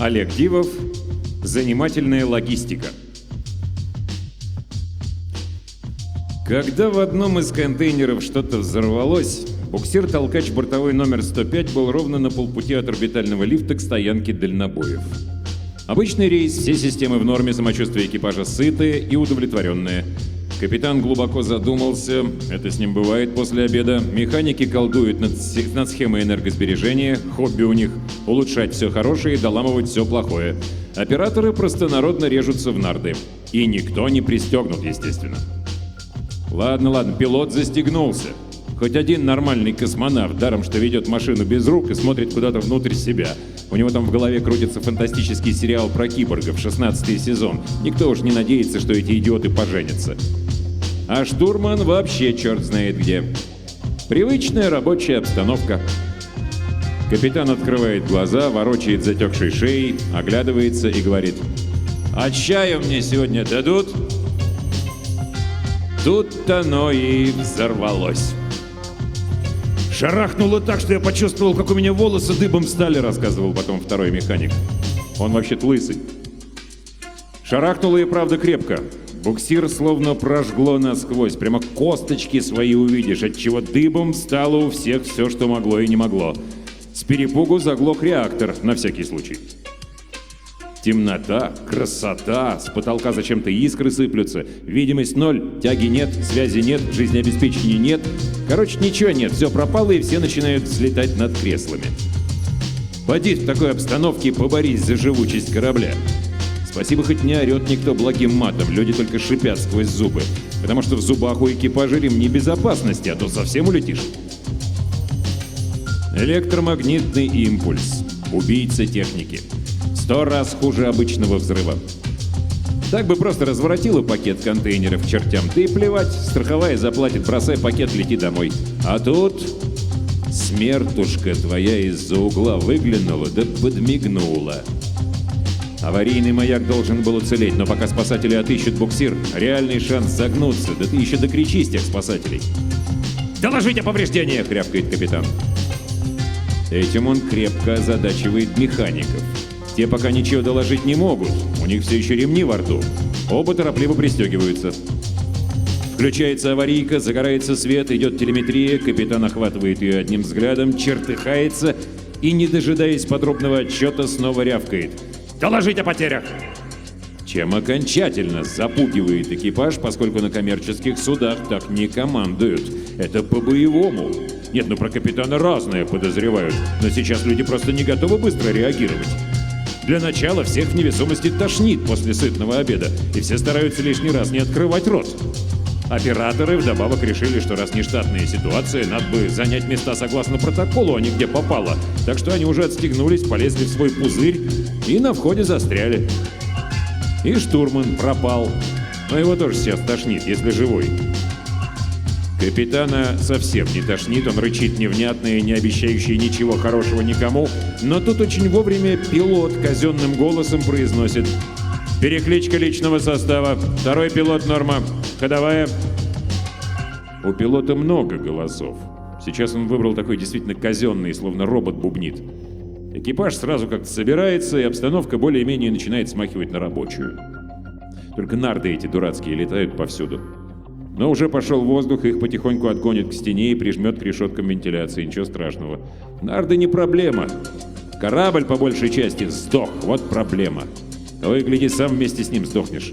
Олег Дивов. Занимательная логистика. Когда в одном из контейнеров что-то взорвалось, буксир-толкач бортовой номер 105 был ровно на полпути от орбитального лифта к стоянке дальнобоев. Обычный рейс, все системы в норме, самочувствие экипажа сытые и удовлетворенные. Капитан глубоко задумался, это с ним бывает после обеда. Механики колдуют над схемой энергосбережения, хобби у них — улучшать все хорошее и доламывать все плохое. Операторы простонародно режутся в нарды. И никто не пристегнут, естественно. Ладно, пилот застегнулся. Хоть один нормальный космонавт, даром что ведет машину без рук и смотрит куда-то внутрь себя. У него там в голове крутится фантастический сериал про киборгов, 16-й сезон. Никто уж не надеется, что эти идиоты поженятся. А штурман вообще черт знает где. Привычная рабочая обстановка. Капитан открывает глаза, ворочает затекшей шеей, оглядывается и говорит: «А чаю мне сегодня дадут?» Тут-то оно и взорвалось. «Шарахнуло так, что я почувствовал, как у меня волосы дыбом стали», — рассказывал потом второй механик. Он вообще-то лысый. Шарахнуло и правда крепко. Буксир словно прожгло насквозь. Прямо косточки свои увидишь, отчего дыбом стало у всех все, что могло и не могло. С перепугу заглох реактор, на всякий случай. Темнота, красота, с потолка зачем-то искры сыплются, видимость ноль, тяги нет, связи нет, жизнеобеспечения нет. Короче, ничего нет, все пропало, и все начинают взлетать над креслами. Поди в такой обстановке поборись за живучесть корабля. Спасибо, хоть не орет никто благим матом, люди только шипят сквозь зубы, потому что в зубах у экипажа ремни безопасности, а то совсем улетишь. Электромагнитный импульс. Убийца техники. 100 раз хуже обычного взрыва. Так бы просто разворотила пакет контейнеров к чертям. Да и плевать, страховая заплатит, бросай пакет, лети домой. А тут смертушка твоя из-за угла выглянула да подмигнула. Аварийный маяк должен был уцелеть, но пока спасатели отыщут буксир, реальный шанс загнуться. Да ты еще докричись тех спасателей. «Доложить о повреждениях!» — рявкает капитан. Этим он крепко озадачивает механиков. Те пока ничего доложить не могут, у них все еще ремни во рту. Оба торопливо пристегиваются. Включается аварийка, загорается свет, идет телеметрия, капитан охватывает ее одним взглядом, чертыхается и, не дожидаясь подробного отчета, снова рявкает: «Доложить о потерях!» Чем окончательно запугивает экипаж, поскольку на коммерческих судах так не командуют. Это по-боевому. Нет, про капитана разное подозревают, но сейчас люди просто не готовы быстро реагировать. Для начала всех в невесомости тошнит после сытного обеда, и все стараются лишний раз не открывать рот. Операторы вдобавок решили, что раз нештатная ситуация, надо бы занять места согласно протоколу, а не где попало. Так что они уже отстегнулись, полезли в свой пузырь и на входе застряли. И штурман пропал. Но его тоже сейчас тошнит, если живой. Капитана совсем не тошнит, он рычит невнятно и не обещающий ничего хорошего никому, но тут очень вовремя пилот казенным голосом произносит: «Перекличка личного состава. Второй пилот норма. Ходовая». У пилота много голосов. Сейчас он выбрал такой действительно казенный, словно робот бубнит. Экипаж сразу как-то собирается, и обстановка более-менее начинает смахивать на рабочую. Только нарды эти дурацкие летают повсюду. Но уже пошел воздух, их потихоньку отгонит к стене и прижмет к решеткам вентиляции. Ничего страшного. Нарды не проблема. Корабль по большей части сдох. Вот проблема. Того и гляди, сам вместе с ним сдохнешь.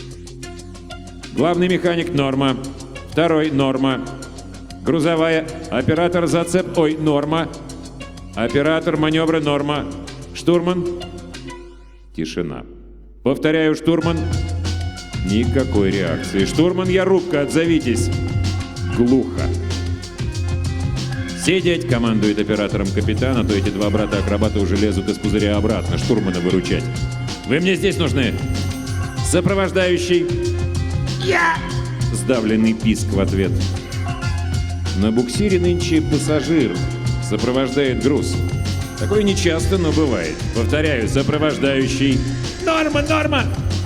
Главный механик — норма. Второй — норма. Грузовая. Оператор зацеп. Ой, норма. Оператор маневра — норма. Штурман. Тишина. Повторяю, штурман. Никакой реакции. «Штурман, я рубка, отзовитесь!» Глухо. «Сидеть!» — командует оператором капитан, а то эти два брата-акробата уже лезут из пузыря обратно, штурмана выручать. «Вы мне здесь нужны!» «Сопровождающий!» «Я!» — сдавленный писк в ответ. На буксире нынче пассажир сопровождает груз. Такое нечасто, но бывает. Повторяю, сопровождающий. «Норма, норма!»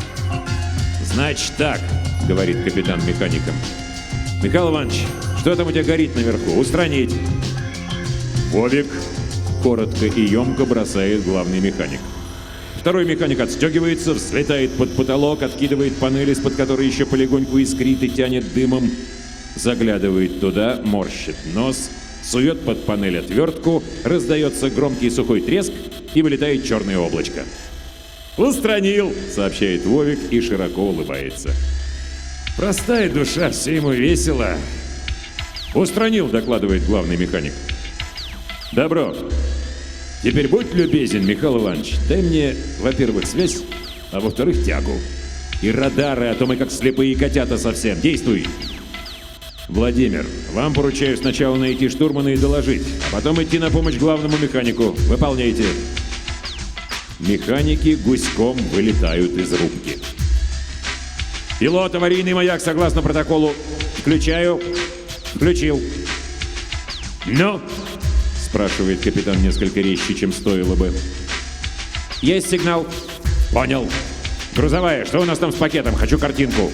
«Значит так», — говорит капитан механикам. «Михаил Иванович, что там у тебя горит наверху? Устранить!» «Вовик», — коротко и емко бросает главный механик. Второй механик отстегивается, взлетает под потолок, откидывает панель, из-под которой еще полегоньку искрит и тянет дымом. Заглядывает туда, морщит нос, сует под панель отвертку, раздается громкий сухой треск и вылетает черное облачко. «Устранил!» — сообщает Вовик и широко улыбается. «Простая душа, все ему весело». «Устранил!» — докладывает главный механик. «Добро. Теперь будь любезен, Михаил Иванович, дай мне, во-первых, связь, а во-вторых, тягу. И радары, а то мы как слепые котята совсем. Действуй!» «Владимир, вам поручаю сначала найти штурмана и доложить, а потом идти на помощь главному механику. Выполняйте!» Механики гуськом вылетают из рубки. «Пилот, аварийный маяк, согласно протоколу. Включаю. Включил». «Ну?» — спрашивает капитан несколько резче, чем стоило бы. «Есть сигнал». «Понял. Грузовая, что у нас там с пакетом? Хочу картинку».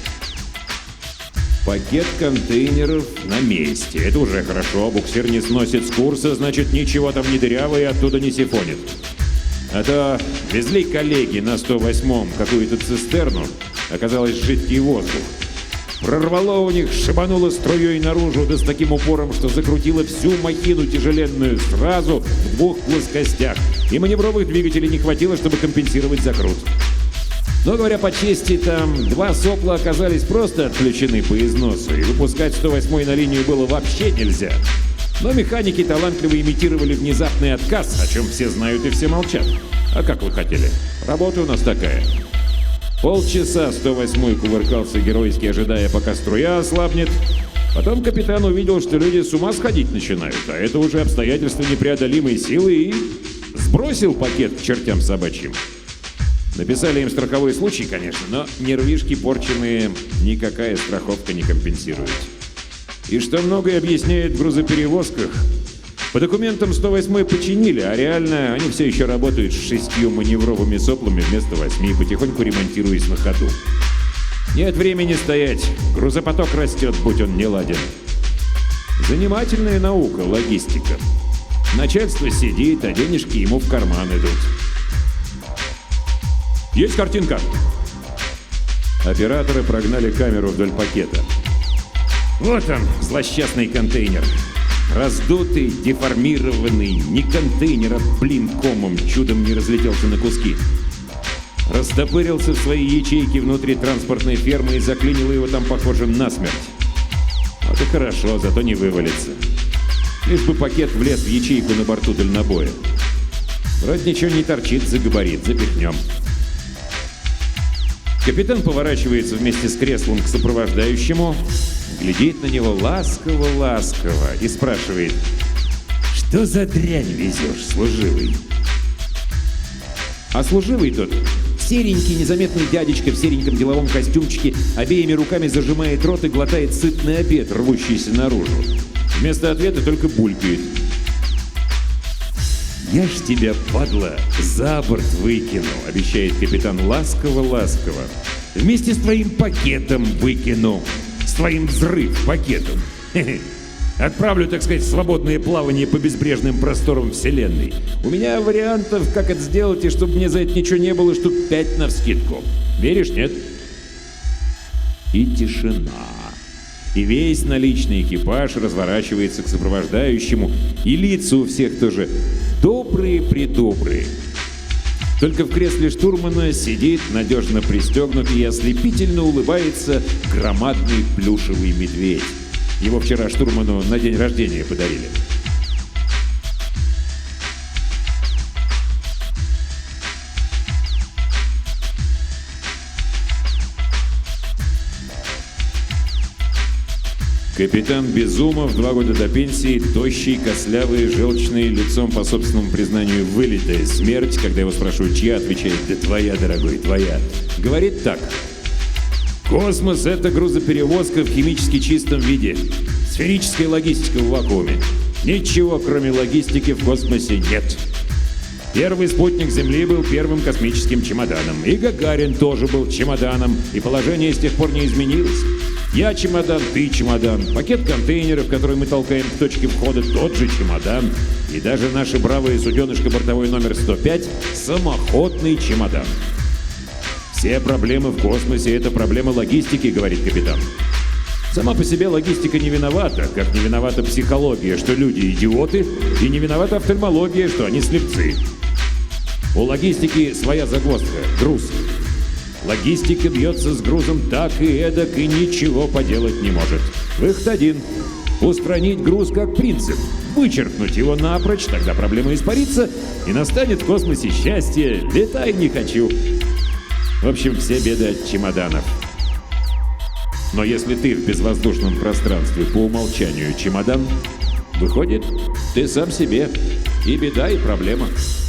Пакет контейнеров на месте. Это уже хорошо. Буксир не сносит с курса, значит, ничего там не дырявое и оттуда не сифонит. А то везли коллеги на 108-м какую-то цистерну. Оказалось, жидкий воздух. Прорвало у них, шибануло струей наружу, да с таким упором, что закрутило всю махину тяжеленную сразу в двух плоскостях. И маневровых двигателей не хватило, чтобы компенсировать закрут. Но, говоря по чести, там два сопла оказались просто отключены по износу, и выпускать 108-й на линию было вообще нельзя. Но механики талантливо имитировали внезапный отказ, о чем все знают и все молчат. А как вы хотели? Работа у нас такая. Полчаса 108-й кувыркался геройски, ожидая, пока струя ослабнет. Потом капитан увидел, что люди с ума сходить начинают, а это уже обстоятельства непреодолимой силы, и сбросил пакет к чертям собачьим. Написали им страховой случай, конечно, но нервишки порченные никакая страховка не компенсирует. И что многое объясняет в грузоперевозках, по документам 108-й починили, а реально они все еще работают с 6 маневровыми соплами вместо 8, потихоньку ремонтируясь на ходу. Нет времени стоять, грузопоток растет, будь он не ладен. Занимательная наука, логистика. Начальство сидит, а денежки ему в карман идут. Есть картинка. Операторы прогнали камеру вдоль пакета. Вот он, злосчастный контейнер. Раздутый, деформированный, не контейнер, а блин комом, чудом не разлетелся на куски. Растопырился в своей ячейке внутри транспортной фермы и заклинило его там, похоже, насмерть. Вот и хорошо, зато не вывалится. Лишь бы пакет влез в ячейку на борту дальнобоя. Вроде ничего не торчит за габарит, запихнем. Капитан поворачивается вместе с креслом к сопровождающему, глядит на него ласково-ласково и спрашивает: «Что за дрянь везешь, служивый?» А служивый тот, серенький незаметный дядечка в сереньком деловом костюмчике, обеими руками зажимает рот и глотает сытный обед, рвущийся наружу. Вместо ответа только булькает. «Я ж тебя, падла, за борт выкину», — обещает капитан ласково-ласково. «Вместе с твоим пакетом выкину, с твоим взрыв-пакетом. Отправлю, так сказать, в свободное плавание по безбрежным просторам Вселенной. У меня вариантов, как это сделать, и чтобы мне за это ничего не было, штук 5 навскидку. Веришь, нет?» И тишина. И весь наличный экипаж разворачивается к сопровождающему, и лица у всех тоже добрые-предобрые. Только в кресле штурмана сидит, надежно пристегнутый и ослепительно улыбается громадный плюшевый медведь. Его вчера штурману на день рождения подарили. Капитан Безумов, 2 года до пенсии, тощий, костлявый, желчный, лицом, по собственному признанию, вылитая смерть. Когда его спрашивают, чья, отвечает: «Да твоя, дорогой, твоя». Говорит так: «Космос — это грузоперевозка в химически чистом виде. Сферическая логистика в вакууме. Ничего, кроме логистики, в космосе нет. Первый спутник Земли был первым космическим чемоданом. И Гагарин тоже был чемоданом. И положение с тех пор не изменилось. Я чемодан, ты чемодан, пакет контейнеров, который мы толкаем к точке входа, тот же чемодан. И даже наше бравое суденышко бортовой номер 105 — самоходный чемодан. Все проблемы в космосе — это проблема логистики, говорит капитан. Сама по себе логистика не виновата, как не виновата психология, что люди идиоты, и не виновата офтальмология, что они слепцы. У логистики своя загвоздка — груз. Логистика бьется с грузом так и эдак и ничего поделать не может. Выход один — устранить груз как принцип, вычеркнуть его напрочь, тогда проблема испарится, и настанет в космосе счастье. Летай не хочу. В общем, все беды от чемоданов. Но если ты в безвоздушном пространстве по умолчанию чемодан, выходит, ты сам себе и беда, и проблема.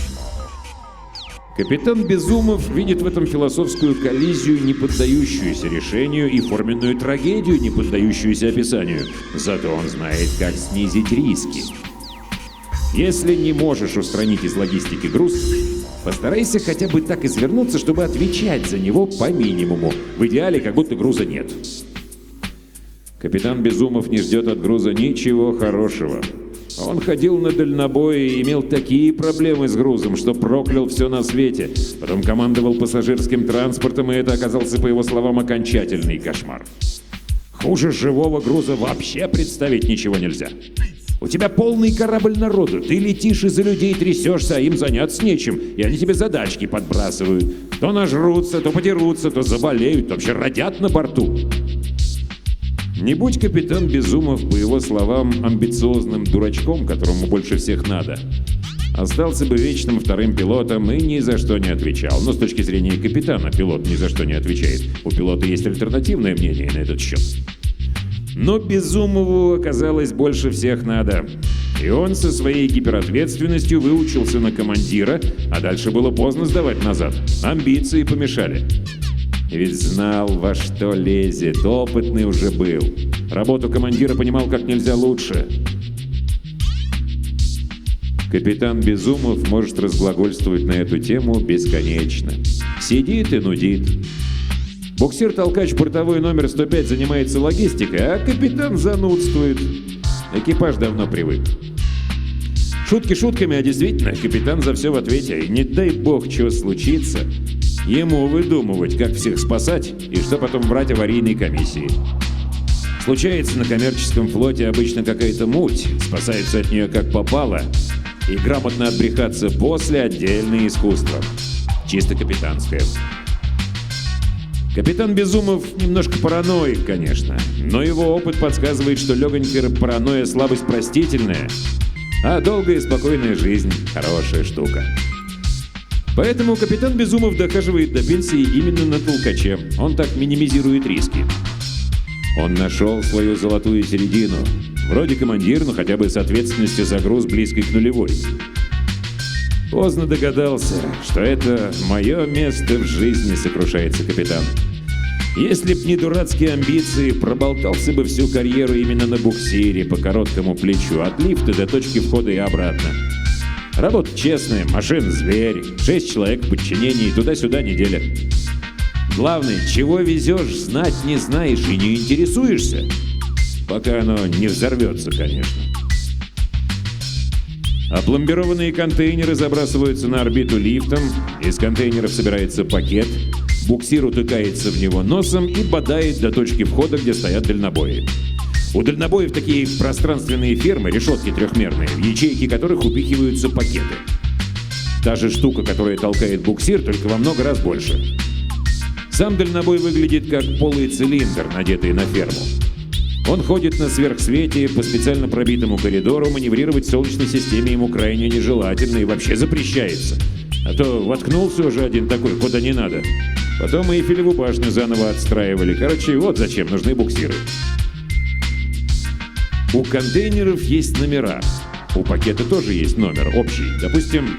Капитан Безумов видит в этом философскую коллизию, не поддающуюся решению, и форменную трагедию, не поддающуюся описанию. Зато он знает, как снизить риски. Если не можешь устранить из логистики груз, постарайся хотя бы так извернуться, чтобы отвечать за него по минимуму. В идеале, как будто груза нет. Капитан Безумов не ждет от груза ничего хорошего. Он ходил на дальнобой и имел такие проблемы с грузом, что проклял все на свете. Потом командовал пассажирским транспортом, и это оказался, по его словам, окончательный кошмар. Хуже живого груза вообще представить ничего нельзя. У тебя полный корабль народу, ты летишь и за людей трясешься, а им заняться нечем, и они тебе задачки подбрасывают. То нажрутся, то подерутся, то заболеют, то вообще родят на борту. Не будь капитан Безумов, по его словам, амбициозным дурачком, которому больше всех надо, остался бы вечным вторым пилотом и ни за что не отвечал. Но с точки зрения капитана пилот ни за что не отвечает. У пилота есть альтернативное мнение на этот счет. Но Безумову оказалось больше всех надо. И он со своей гиперответственностью выучился на командира, а дальше было поздно сдавать назад. Амбиции помешали. Ведь знал, во что лезет, опытный уже был. Работу командира понимал как нельзя лучше. Капитан Безумов может разглагольствовать на эту тему бесконечно. Сидит и нудит. Буксир-толкач бортовой номер 105 занимается логистикой, а капитан занудствует. Экипаж давно привык. Шутки шутками, а действительно, капитан за все в ответе. И не дай бог, что случится, ему выдумывать, как всех спасать и что потом брать аварийной комиссии. Случается на коммерческом флоте обычно какая-то муть, спасаются от нее как попало, и грамотно отбрехаться после — отдельное искусство. Чисто капитанское. Капитан Безумов немножко параноик, конечно, но его опыт подсказывает, что легонькая паранойя — слабость простительная, а долгая и спокойная жизнь — хорошая штука. Поэтому капитан Безумов дохаживает до пенсии именно на толкаче. Он так минимизирует риски. Он нашел свою золотую середину. Вроде командир, но хотя бы с ответственностью за груз близкой к нулевой. Поздно догадался, что это мое место в жизни, сокрушается капитан. Если б не дурацкие амбиции, проболтался бы всю карьеру именно на буксире по короткому плечу, от лифта до точки входа и обратно. Работа честная, машина зверь, 6 человек в подчинении, туда-сюда неделя. Главное, чего везешь, знать не знаешь и не интересуешься, пока оно не взорвется, конечно. Опломбированные контейнеры забрасываются на орбиту лифтом, из контейнеров собирается пакет, буксир утыкается в него носом и бодает до точки входа, где стоят дальнобои. У дальнобоев такие пространственные фермы, решетки трехмерные, в ячейки которых упихиваются пакеты. Та же штука, которая толкает буксир, только во много раз больше. Сам дальнобой выглядит как полый цилиндр, надетый на ферму. Он ходит на сверхсвете по специально пробитому коридору, маневрировать в Солнечной системе ему крайне нежелательно и вообще запрещается. А то воткнулся уже один такой, куда не надо. Потом и Эйфелеву башню заново отстраивали. Короче, вот зачем нужны буксиры. У контейнеров есть номера. У пакета тоже есть номер общий. Допустим,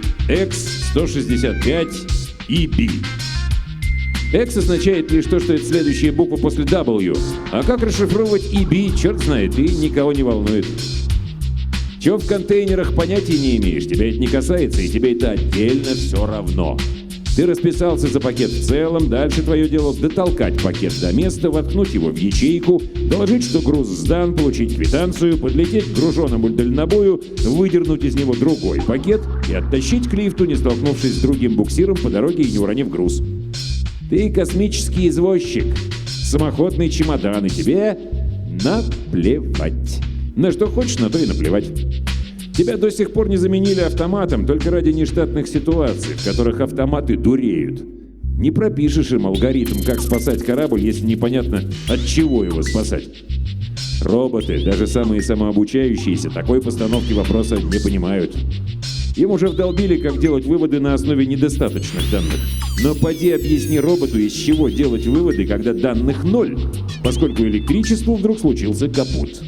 X165EB. X означает лишь то, что это следующая буква после W. А как расшифровывать EB, черт знает, и никого не волнует. Чего в контейнерах понятия не имеешь, тебя это не касается, и тебе это отдельно все равно. Ты расписался за пакет в целом, дальше твое дело дотолкать пакет до места, воткнуть его в ячейку, доложить, что груз сдан, получить квитанцию, подлететь к груженному дальнобою, выдернуть из него другой пакет и оттащить к лифту, не столкнувшись с другим буксиром по дороге и не уронив груз. Ты космический извозчик, самоходный чемодан, и тебе наплевать. На что хочешь, на то и наплевать. Тебя до сих пор не заменили автоматом только ради нештатных ситуаций, в которых автоматы дуреют. Не пропишешь им алгоритм, как спасать корабль, если непонятно, от чего его спасать. Роботы, даже самые самообучающиеся, такой постановки вопроса не понимают. Им уже вдолбили, как делать выводы на основе недостаточных данных. Но поди объясни роботу, из чего делать выводы, когда данных ноль, поскольку электричеству вдруг случился капут.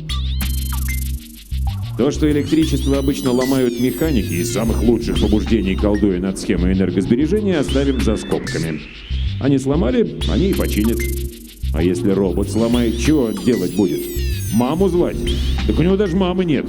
То, что электричество обычно ломают механики из самых лучших побуждений, колдуя над схемой энергосбережения, оставим за скобками. Они сломали, они и починят. А если робот сломает, чего он делать будет? Маму звать? Так у него даже мамы нет.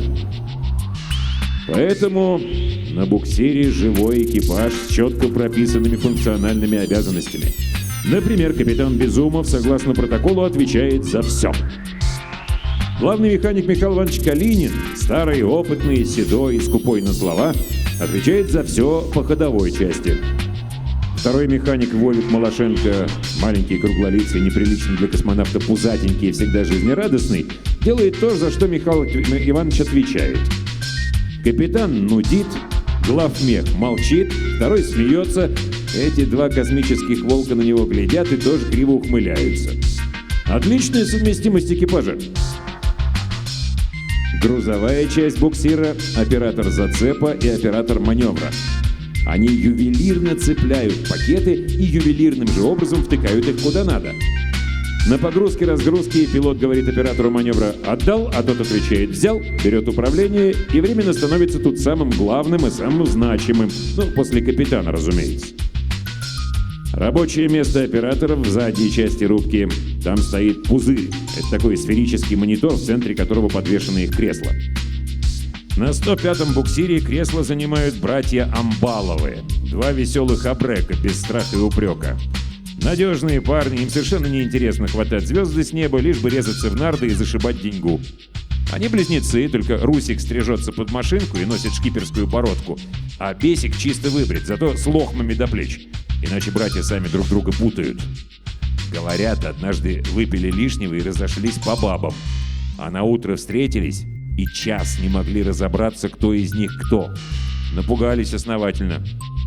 Поэтому на буксире живой экипаж с четко прописанными функциональными обязанностями. Например, капитан Безумов, согласно протоколу, отвечает за все. Главный механик Михаил Иванович Калинин, старый, опытный, седой и скупой на слова, отвечает за все по ходовой части. Второй механик Вовик Малашенко, маленький, круглолицый, неприличный для космонавта пузатенький и всегда жизнерадостный, делает то, за что Михаил Иванович отвечает. Капитан нудит, главмех молчит, второй смеется. Эти два космических волка на него глядят и тоже криво ухмыляются. Отличная совместимость экипажа. Грузовая часть буксира, оператор зацепа и оператор маневра. Они ювелирно цепляют пакеты и ювелирным же образом втыкают их куда надо. На погрузке-разгрузке пилот говорит оператору маневра «отдал», а тот отвечает «взял», берет управление и временно становится тут самым главным и самым значимым. Ну, после капитана, разумеется. Рабочее место операторов в задней части рубки. Там стоит пузырь. Это такой сферический монитор, в центре которого подвешено их кресло. На 105-м буксире кресло занимают братья Амбаловы. Два веселых абрека, без страха и упрека. Надежные парни, им совершенно неинтересно хватать звезды с неба, лишь бы резаться в нарды и зашибать деньгу. Они близнецы, только Русик стрижется под машинку и носит шкиперскую бородку, а Бесик чисто выбрит, зато с лохмами до плеч. Иначе братья сами друг друга путают. Говорят, однажды выпили лишнего и разошлись по бабам. А на утро встретились и час не могли разобраться, кто из них кто. Напугались основательно.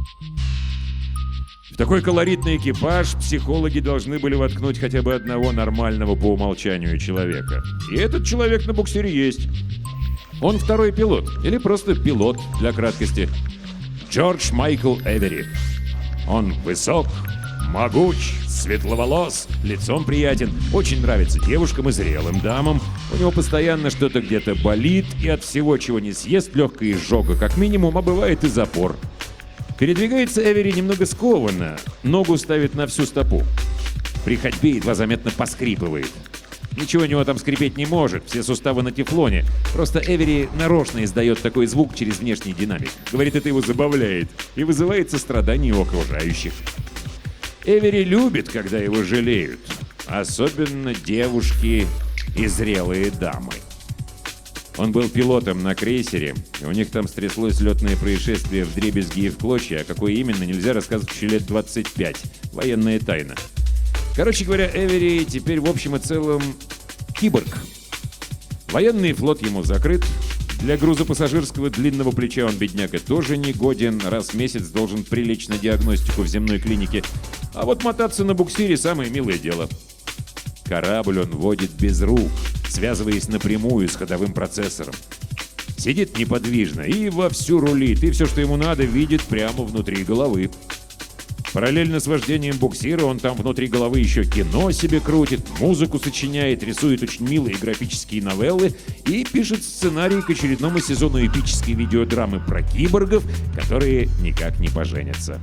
В такой колоритный экипаж психологи должны были воткнуть хотя бы одного нормального по умолчанию человека. И этот человек на буксире есть. Он второй пилот, или просто пилот для краткости. Джордж Майкл Эвери. Он высок, могуч, светловолос, лицом приятен, очень нравится девушкам и зрелым дамам. У него постоянно что-то где-то болит, и от всего, чего не съест, легкая изжога как минимум, а бывает и запор. Передвигается Эвери немного скованно, ногу ставит на всю стопу. При ходьбе едва заметно поскрипывает. Ничего у него там скрипеть не может, все суставы на тефлоне. Просто Эвери нарочно издает такой звук через внешний динамик. Говорит, это его забавляет и вызывает сострадание у окружающих. Эвери любит, когда его жалеют. Особенно девушки и зрелые дамы. Он был пилотом на крейсере, и у них там стряслось летное происшествие вдребезги и в клочья, а какое именно, нельзя рассказывать еще лет 25. Военная тайна. Короче говоря, Эвери теперь в общем и целом киборг. Военный флот ему закрыт. Для грузопассажирского длинного плеча он, бедняга, тоже не годен. Раз в месяц должен прилечь на диагностику в земной клинике. А вот мотаться на буксире самое милое дело. Корабль он водит без рук, связываясь напрямую с ходовым процессором. Сидит неподвижно и вовсю рулит, и все, что ему надо, видит прямо внутри головы. Параллельно с вождением буксира он там внутри головы еще кино себе крутит, музыку сочиняет, рисует очень милые графические новеллы и пишет сценарий к очередному сезону эпической видеодрамы про киборгов, которые никак не поженятся.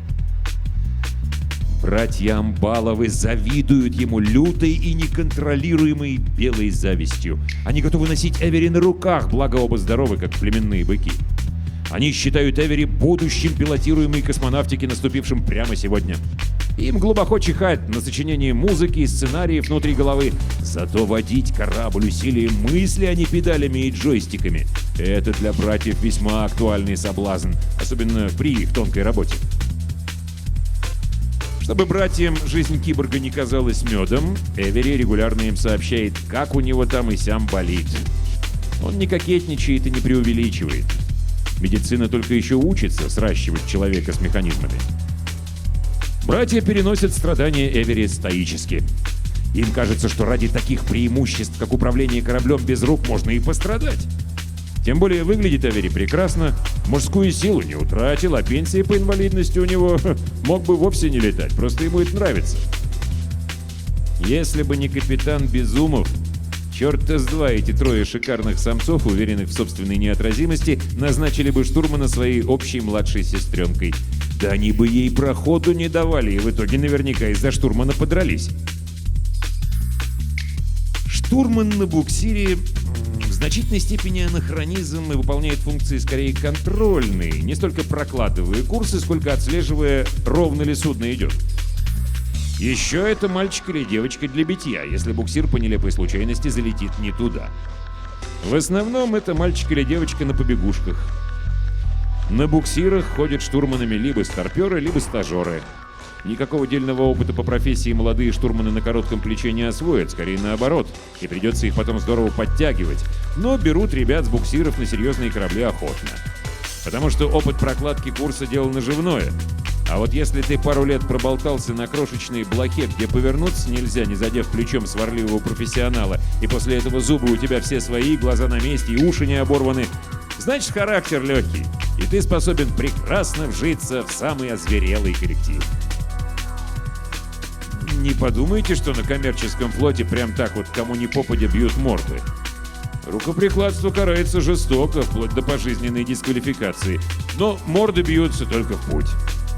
Братья Амбаловы завидуют ему лютой и неконтролируемой белой завистью. Они готовы носить Эвери на руках, благо оба здоровы, как племенные быки. Они считают Эвери будущим пилотируемой космонавтики, наступившим прямо сегодня. Им глубоко чихать на сочинение музыки и сценариев внутри головы. Зато водить корабль усилием мысли, а не педалями и джойстиками — это для братьев весьма актуальный соблазн, особенно при их тонкой работе. Чтобы братьям жизнь киборга не казалась медом, Эвери регулярно им сообщает, как у него там и сям болит. Он не кокетничает и не преувеличивает. Медицина только еще учится сращивать человека с механизмами. Братья переносят страдания Эвери стоически. Им кажется, что ради таких преимуществ, как управление кораблем без рук, можно и пострадать. Тем более выглядит Эвери прекрасно, мужскую силу не утратил, а пенсии по инвалидности у него мог бы вовсе не летать, просто ему это нравится. Если бы не капитан Безумов, черта с два эти трое шикарных самцов, уверенных в собственной неотразимости, назначили бы штурмана своей общей младшей сестренкой. Да они бы ей проходу не давали, и в итоге наверняка из-за штурмана подрались. Штурман на буксире в значительной степени анахронизм и выполняет функции скорее контрольные, не столько прокладывая курсы, сколько отслеживая, ровно ли судно идет. Еще это мальчик или девочка для битья, если буксир по нелепой случайности залетит не туда. В основном это мальчик или девочка на побегушках. На буксирах ходят штурманами либо старперы, либо стажеры. Никакого дельного опыта по профессии молодые штурманы на коротком плече не освоят, скорее наоборот, и придется их потом здорово подтягивать. Но берут ребят с буксиров на серьезные корабли охотно. Потому что опыт прокладки курса — дело наживное. А вот если ты пару лет проболтался на крошечной блоке, где повернуться нельзя, не задев плечом сварливого профессионала, и после этого зубы у тебя все свои, глаза на месте и уши не оборваны, значит, характер легкий, и ты способен прекрасно вжиться в самый озверелый коллектив. Не подумайте, что на коммерческом флоте прям так вот кому ни попадя бьют морды. Рукоприкладство карается жестоко, вплоть до пожизненной дисквалификации, но морды бьются только в путь.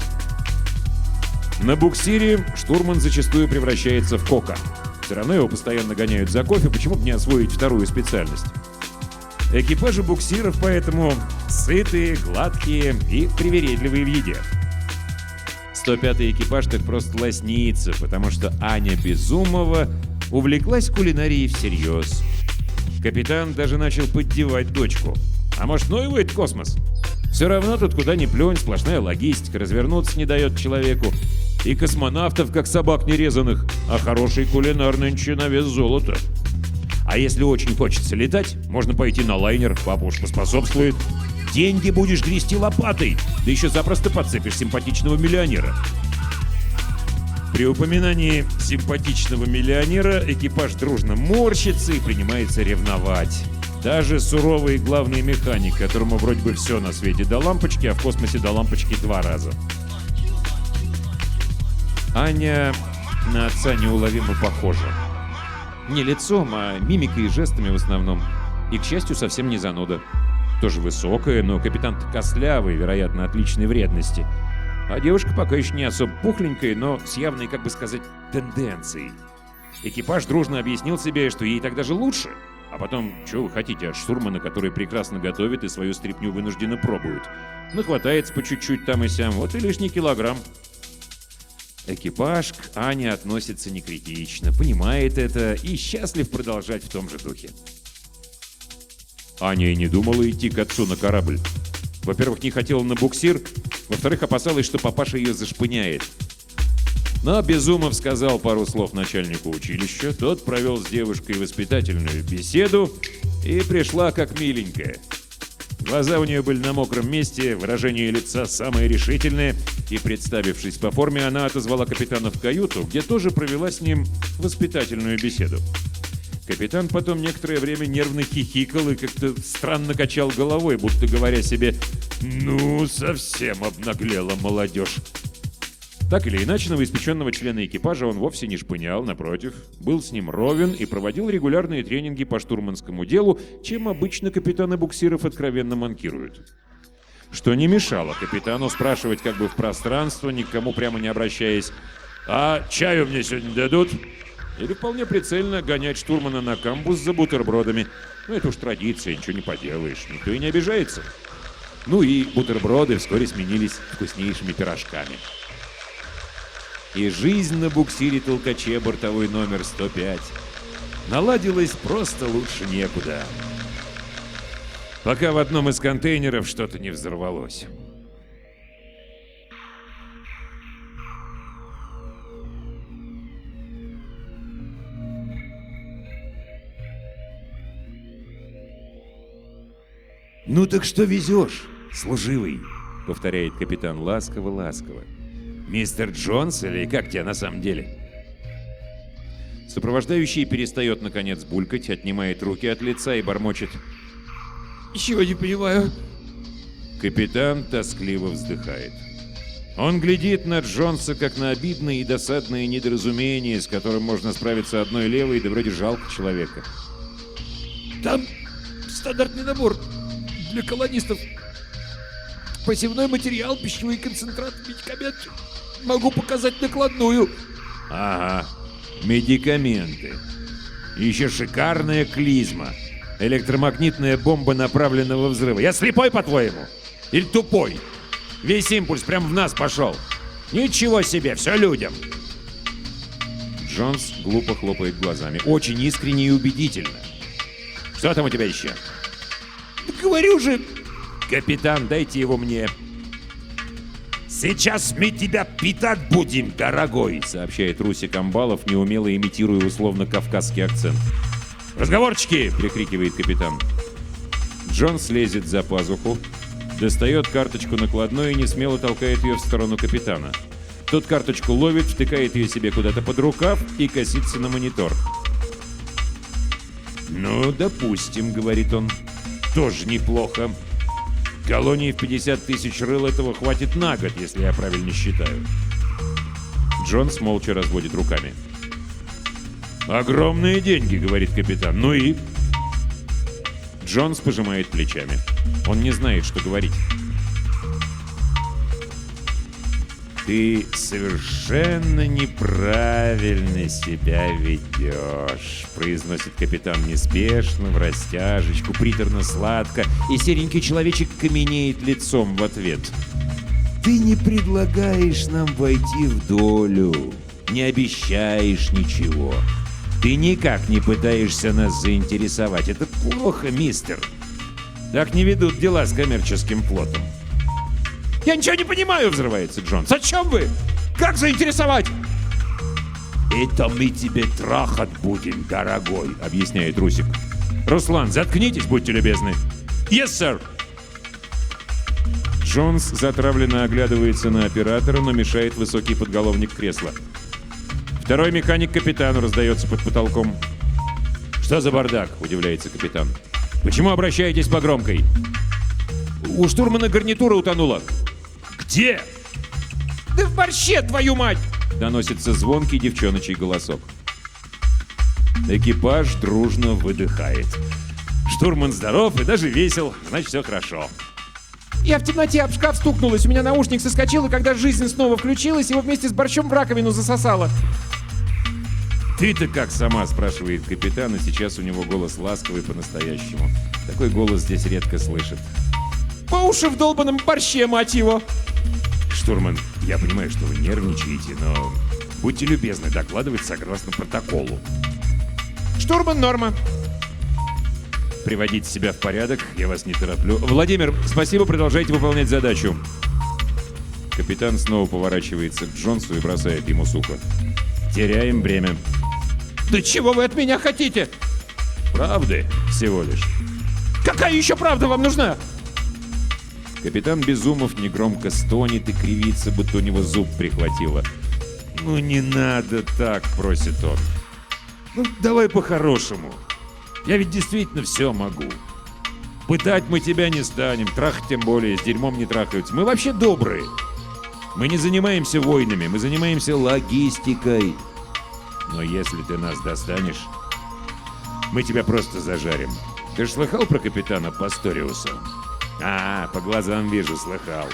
На буксире штурман зачастую превращается в кока. Все равно его постоянно гоняют за кофе, почему бы не освоить вторую специальность. Экипажи буксиров поэтому сытые, гладкие и привередливые в еде. 105-й экипаж так просто лоснится, потому что Аня Безумова увлеклась кулинарией всерьез. Капитан даже начал поддевать дочку. А может, ну его это космос? Все равно тут куда ни плюнь, сплошная логистика, развернуться не дает человеку. И космонавтов, как собак нерезанных, а хороший кулинар нынче на вес золота. А если очень хочется летать, можно пойти на лайнер, папа уж поспособствует. Деньги будешь грести лопатой, да еще запросто подцепишь симпатичного миллионера. При упоминании симпатичного миллионера экипаж дружно морщится и принимается ревновать. Даже суровый главный механик, которому вроде бы все на свете до лампочки, а в космосе до лампочки 2 раза. Аня на отца неуловимо похожа. Не лицом, а мимикой и жестами в основном. И, к счастью, совсем не зануда. Тоже высокая, но капитан-то костлявый, вероятно, отличной вредности. А девушка пока еще не особо пухленькая, но с явной, как бы сказать, тенденцией. Экипаж дружно объяснил себе, что ей так даже лучше. А потом, что вы хотите от штурмана, который прекрасно готовит и свою стряпню вынужденно пробует? Нахватается по чуть-чуть там и сям, вот и лишний килограмм. Экипаж к Ане относится некритично, понимает это и счастлив продолжать в том же духе. Аня и не думала идти к отцу на корабль. Во-первых, не хотела на буксир, во-вторых, опасалась, что папаша ее зашпыняет. Но Безумов сказал пару слов начальнику училища, тот провел с девушкой воспитательную беседу и пришла как миленькая. Глаза у нее были на мокром месте, выражение лица самое решительное, и, представившись по форме, она отозвала капитана в каюту, где тоже провела с ним воспитательную беседу. Капитан потом некоторое время нервно хихикал и как-то странно качал головой, будто говоря себе: «Ну, совсем обнаглела молодежь». Так или иначе, новоиспеченного члена экипажа он вовсе не шпынял, напротив, был с ним ровен и проводил регулярные тренинги по штурманскому делу, чем обычно капитаны буксиров откровенно манкируют. Что не мешало капитану спрашивать как бы в пространство, никому прямо не обращаясь: «А чаю мне сегодня дадут?» Или вполне прицельно гонять штурмана на камбус за бутербродами. Ну, это уж традиция, ничего не поделаешь, никто и не обижается. Ну и бутерброды вскоре сменились вкуснейшими пирожками. И жизнь на буксире-толкаче бортовой номер 105 наладилась просто лучше некуда. Пока в одном из контейнеров что-то не взорвалось. «Ну так что везешь, служивый?» — повторяет капитан ласково-ласково. «Мистер Джонс или как тебя на самом деле?» Сопровождающий перестает, наконец, булькать, отнимает руки от лица и бормочет: «Ничего не понимаю». Капитан тоскливо вздыхает. Он глядит на Джонса, как на обидное и досадное недоразумение, с которым можно справиться одной левой, да вроде жалко человека. «Там стандартный набор для колонистов. Посевной материал, пищевой концентрат, медикаменты. Могу показать накладную». «Ага, медикаменты. Еще шикарная клизма. Электромагнитная бомба направленного взрыва. Я слепой, по-твоему? Или тупой? Весь импульс прямо в нас пошел. Ничего себе, все людям». Джонс глупо хлопает глазами. Очень искренне и убедительно. «Что там у тебя еще?» «Да говорю же!» «Капитан, дайте его мне». «Сейчас мы тебя питать будем, дорогой», — сообщает Русик Амбалов, неумело имитируя условно-кавказский акцент. «Разговорчики!» — прикрикивает капитан. Джонс лезет за пазуху, достает карточку накладной и несмело толкает ее в сторону капитана. Тот карточку ловит, втыкает ее себе куда-то под рукав и косится на монитор. «Ну, допустим», — говорит он, — «тоже неплохо. Колонии в 50 тысяч рыл этого хватит на год, если я правильно считаю». Джонс молча разводит руками. «Огромные деньги», — говорит капитан. «Ну и?» Джонс пожимает плечами. Он не знает, что говорить. «Ты совершенно неправильно себя ведешь», — произносит капитан неспешно, в растяжечку, приторно-сладко, и серенький человечек каменеет лицом в ответ. «Ты не предлагаешь нам войти в долю, не обещаешь ничего. Ты никак не пытаешься нас заинтересовать. Это плохо, мистер. Так не ведут дела с коммерческим флотом». «Я ничего не понимаю!» — взрывается Джонс. «О чем вы? Как заинтересовать?» «Это мы тебе трахать будем, дорогой», — объясняет Русик. «Руслан, заткнитесь, будьте любезны». «Yes, sir!» Джонс затравленно оглядывается на оператора, но мешает высокий подголовник кресла. Второй механик капитану раздается под потолком. «Что за бардак?» — удивляется капитан. «Почему обращаетесь по громкой?» «У штурмана гарнитура утонула». «Где?» «Да в борще, твою мать!» — доносится звонкий девчоночий голосок. Экипаж дружно выдыхает. Штурман здоров и даже весел, значит, все хорошо. «Я в темноте об шкаф стукнулась, у меня наушник соскочил, и когда жизнь снова включилась, его вместе с борщом в раковину засосало». «Ты-то как сама?» — спрашивает капитан, и сейчас у него голос ласковый по-настоящему. Такой голос здесь редко слышит. «По уши в долбаном борще, мать его!» «Штурман, я понимаю, что вы нервничаете, но будьте любезны докладывать согласно протоколу». «Штурман, норма». «Приводите себя в порядок, я вас не тороплю». «Владимир, спасибо, продолжайте выполнять задачу». Капитан снова поворачивается к Джонсу и бросает ему сухо. «Теряем время». «Да чего вы от меня хотите?» «Правды всего лишь». «Какая еще правда вам нужна?» Капитан Безумов негромко стонет и кривится, будто у него зуб прихватило. «Ну не надо так», — просит он. «Ну давай по-хорошему. Я ведь действительно все могу. Пытать мы тебя не станем, трахать тем более, с дерьмом не трахаются. Мы вообще добрые. Мы не занимаемся войнами, мы занимаемся логистикой. Но если ты нас достанешь, мы тебя просто зажарим. Ты ж слыхал про капитана Пасториуса?» «А, по глазам вижу, слыхал».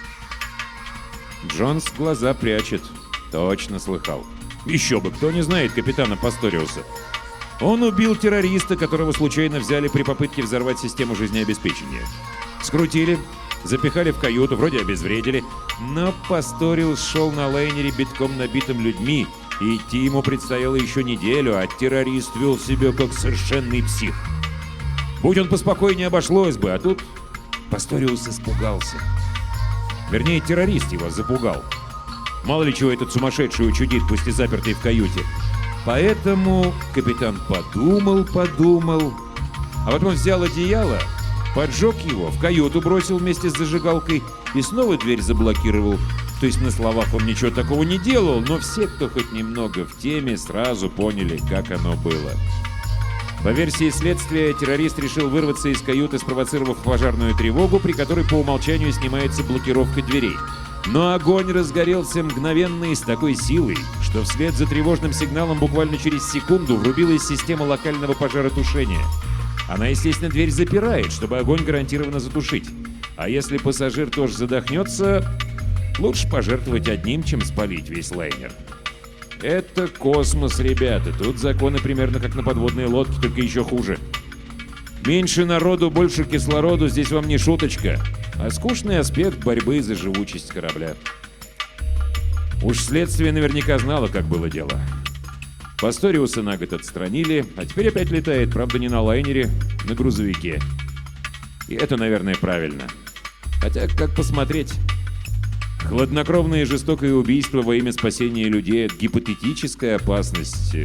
Джонс глаза прячет. Точно слыхал. Еще бы, кто не знает капитана Пасториуса? Он убил террориста, которого случайно взяли при попытке взорвать систему жизнеобеспечения. Скрутили, запихали в каюту, вроде обезвредили. Но Пасториус шел на лайнере битком набитым людьми, и идти ему предстояло еще неделю, а террорист вел себя как совершенный псих. Будь он поспокойнее, обошлось бы, а тут Пасториус испугался. Вернее, террорист его запугал. Мало ли чего этот сумасшедший учудит, пусть и запертый в каюте. Поэтому капитан подумал, а потом взял одеяло, поджег его, в каюту бросил вместе с зажигалкой и снова дверь заблокировал. То есть на словах он ничего такого не делал, но все, кто хоть немного в теме, сразу поняли, как оно было. По версии следствия, террорист решил вырваться из каюты, спровоцировав пожарную тревогу, при которой по умолчанию снимается блокировка дверей. Но огонь разгорелся мгновенно и с такой силой, что вслед за тревожным сигналом буквально через секунду врубилась система локального пожаротушения. Она, естественно, дверь запирает, чтобы огонь гарантированно затушить. А если пассажир тоже задохнется, лучше пожертвовать одним, чем спалить весь лайнер. Это космос, ребята. Тут законы примерно как на подводной лодке, только еще хуже. Меньше народу, больше кислороду, здесь вам не шуточка, а скучный аспект борьбы за живучесть корабля. Уж следствие наверняка знало, как было дело. Пасториуса на год отстранили, а теперь опять летает, правда не на лайнере, на грузовике. И это, наверное, правильно. Хотя, как посмотреть... Хладнокровное и жестокое убийство во имя спасения людей от гипотетической опасности.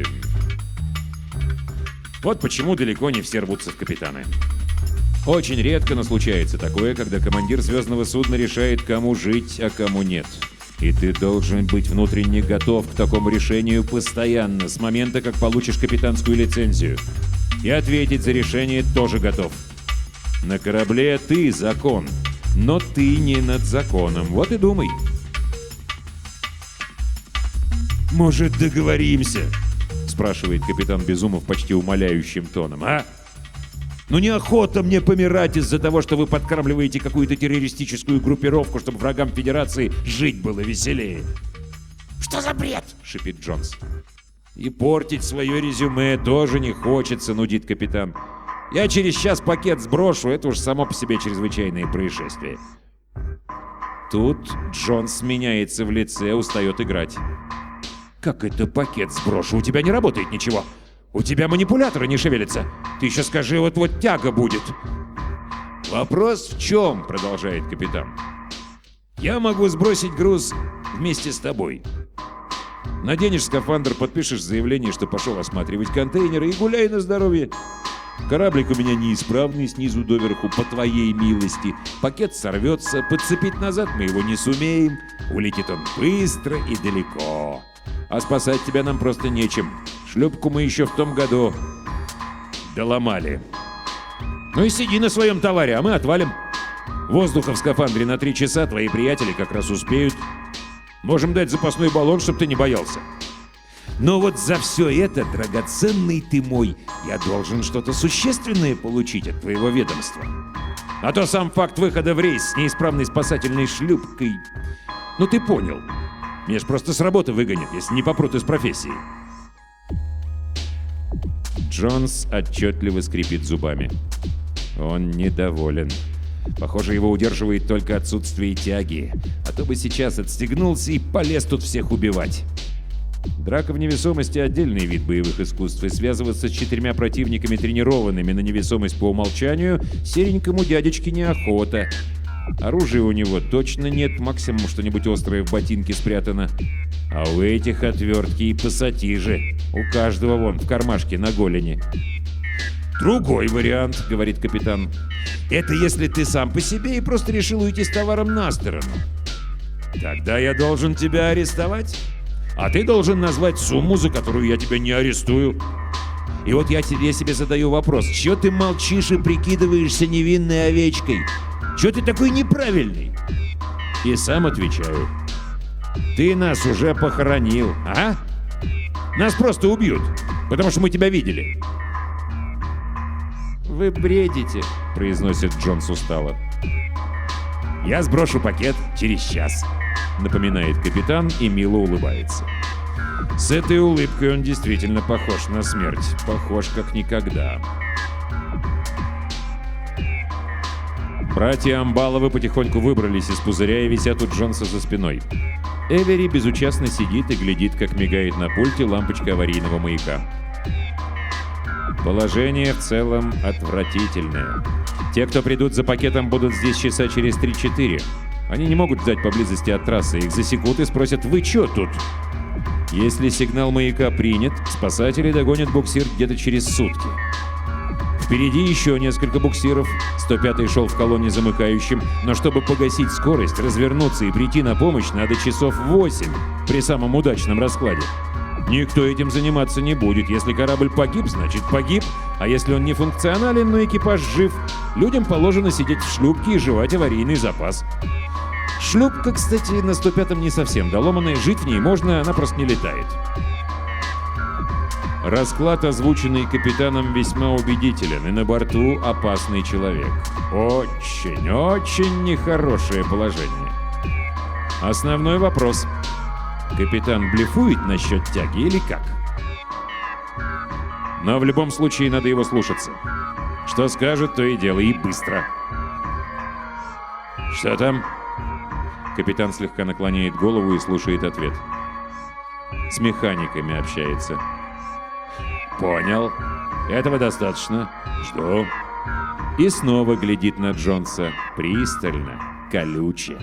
Вот почему далеко не все рвутся в капитаны. Очень редко, но случается такое, когда командир звездного судна решает, кому жить, а кому нет. И ты должен быть внутренне готов к такому решению постоянно, с момента, как получишь капитанскую лицензию. И ответить за решение тоже готов. На корабле ты закон. Но ты не над законом. Вот и думай. «Может, договоримся?» — спрашивает капитан Безумов почти умоляющим тоном. «А? Ну неохота мне помирать из-за того, что вы подкармливаете какую-то террористическую группировку, чтобы врагам Федерации жить было веселее». «Что за бред?» — шипит Джонс. «И портить свое резюме тоже не хочется», — нудит капитан. «Я через час пакет сброшу, это уж само по себе чрезвычайное происшествие». Тут Джонс меняется в лице, устает играть. «Как это пакет сброшу? У тебя не работает ничего. У тебя манипуляторы не шевелятся. Ты еще скажи, вот тяга будет». «Вопрос в чем?» — продолжает капитан. «Я могу сбросить груз вместе с тобой. Наденешь скафандр, подпишешь заявление, что пошел осматривать контейнеры и гуляй на здоровье. Кораблик у меня неисправный снизу доверху, по твоей милости. Пакет сорвется, подцепить назад мы его не сумеем. Улетит он быстро и далеко. А спасать тебя нам просто нечем. Шлюпку мы еще в том году доломали. Ну и сиди на своем товаре, а мы отвалим. Воздуха в скафандре на 3 часа, твои приятели как раз успеют. Можем дать запасной баллон, чтобы ты не боялся. Но вот за все это, драгоценный ты мой, я должен что-то существенное получить от твоего ведомства. А то сам факт выхода в рейс с неисправной спасательной шлюпкой... Ну ты понял. Меня ж просто с работы выгонят, если не попрут из профессии». Джонс отчетливо скрипит зубами. Он недоволен. Похоже, его удерживает только отсутствие тяги. А то бы сейчас отстегнулся и полез тут всех убивать. Драка в невесомости — отдельный вид боевых искусств, и связываться с 4 противниками, тренированными на невесомость по умолчанию, серенькому дядечке неохота. Оружия у него точно нет, максимум что-нибудь острое в ботинке спрятано. А у этих отвертки и пассатижи. У каждого вон в кармашке на голени. «Другой вариант», — говорит капитан. «Это если ты сам по себе и просто решил уйти с товаром на сторону. Тогда я должен тебя арестовать, а ты должен назвать сумму, за которую я тебя не арестую. И вот я себе задаю вопрос, чё ты молчишь и прикидываешься невинной овечкой? Чё ты такой неправильный?» И сам отвечаю: «Ты нас уже похоронил, а? Нас просто убьют, потому что мы тебя видели». «Вы бредите», — произносит Джонс устало. «Я сброшу пакет через час», — напоминает капитан и мило улыбается. С этой улыбкой он действительно похож на смерть. Похож как никогда. Братья Амбаловы потихоньку выбрались из пузыря и висят у Джонса за спиной. Эвери безучастно сидит и глядит, как мигает на пульте лампочка аварийного маяка. Положение в целом отвратительное. Те, кто придут за пакетом, будут здесь часа через 3-4. Они не могут ждать поблизости от трассы. Их засекут и спросят: «Вы чё тут?» Если сигнал маяка принят, спасатели догонят буксир где-то через сутки. Впереди еще несколько буксиров. 105-й шел в колонне замыкающим, но чтобы погасить скорость, развернуться и прийти на помощь, надо часов 8 при самом удачном раскладе. Никто этим заниматься не будет. Если корабль погиб, значит погиб. А если он не функционален, но экипаж жив, людям положено сидеть в шлюпке и жевать аварийный запас. Шлюпка, кстати, на 105-м не совсем доломанная. Жить в ней можно, она просто не летает. Расклад, озвученный капитаном, весьма убедителен, и на борту опасный человек. Очень нехорошее положение. Основной вопрос. Капитан блефует насчет тяги или как? Но в любом случае надо его слушаться. Что скажет, то и делай, и быстро. Что там? Капитан слегка наклоняет голову и слушает ответ. С механиками общается. Понял. Этого достаточно. Жду. И снова глядит на Джонса. Пристально, колюче.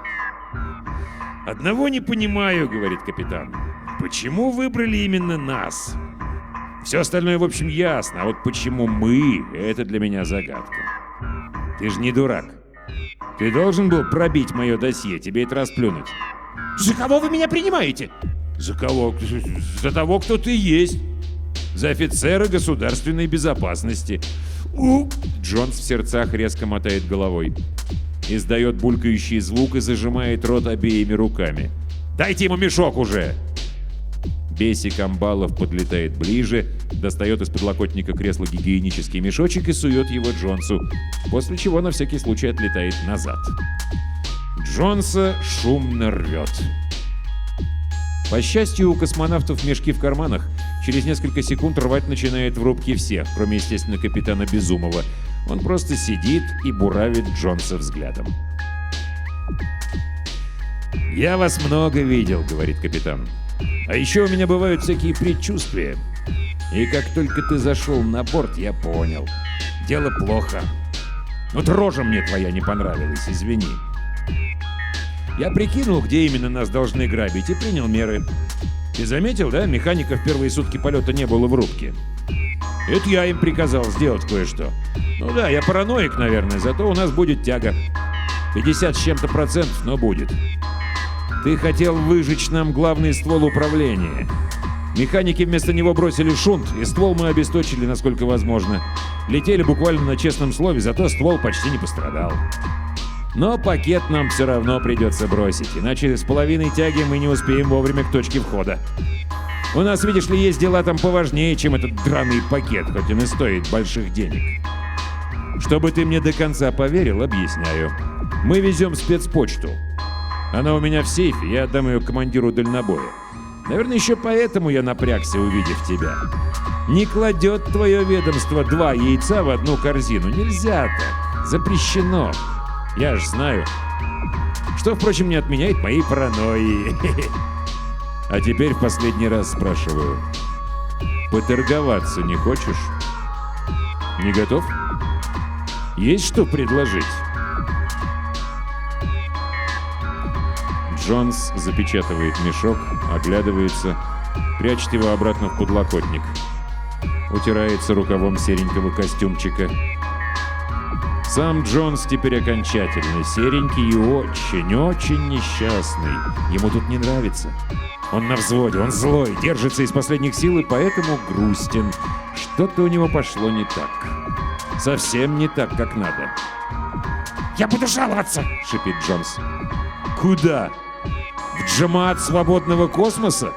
«Одного не понимаю, — говорит капитан. — Почему выбрали именно нас? Все остальное, в общем, ясно, а вот почему мы — это для меня загадка. Ты же не дурак. Ты должен был пробить мое досье, тебе это расплюнуть». За кого вы меня принимаете? За кого? За того, кто ты есть. За офицера государственной безопасности. Джонс в сердцах резко мотает головой. Издает булькающий звук и зажимает рот обеими руками. «Дайте ему мешок уже!» Бесик Амбалов подлетает ближе, достает из подлокотника кресла гигиенический мешочек и сует его Джонсу, после чего на всякий случай отлетает назад. Джонса шумно рвет. По счастью, у космонавтов мешки в карманах. Через несколько секунд рвать начинает в рубке всех, кроме, естественно, капитана Безумова. Он просто сидит и буравит Джонса взглядом. «Я вас много видел, — говорит капитан. А еще у меня бывают всякие предчувствия. И как только ты зашел на борт, я понял. Дело плохо. Вот рожа мне твоя не понравилась, извини. Я прикинул, где именно нас должны грабить, и принял меры. Ты заметил, да? Механика в первые сутки полета не было в рубке. Это я им приказал сделать кое-что. Ну да, я параноик, наверное, зато у нас будет тяга. 50 с чем-то процентов, но будет. Ты хотел выжечь нам главный ствол управления. Механики вместо него бросили шунт, и ствол мы обесточили, насколько возможно. Летели буквально на честном слове, зато ствол почти не пострадал. Но пакет нам все равно придется бросить, иначе с половиной тяги мы не успеем вовремя к точке входа. У нас, видишь ли, есть дела там поважнее, чем этот драный пакет, хоть он и стоит больших денег. Чтобы ты мне до конца поверил, объясняю. Мы везем спецпочту. Она у меня в сейфе, я отдам ее командиру дальнобоя. Наверное, еще поэтому я напрягся, увидев тебя. Не кладет твое ведомство 2 яйца в одну корзину. Нельзя так. Запрещено. Я ж знаю. Что, впрочем, не отменяет моей паранойи. А теперь в последний раз спрашиваю. Поторговаться не хочешь? Не готов? Есть что предложить? Джонс запечатывает мешок, оглядывается, прячет его обратно в подлокотник. Утирается рукавом серенького костюмчика. Сам Джонс теперь окончательно серенький и очень несчастный. Ему тут не нравится. Он на взводе, он злой, держится из последних сил и поэтому грустен. Что-то у него пошло не так. Совсем не так, как надо. Я буду жаловаться, шипит Джонс. Куда? В Джамаат свободного космоса?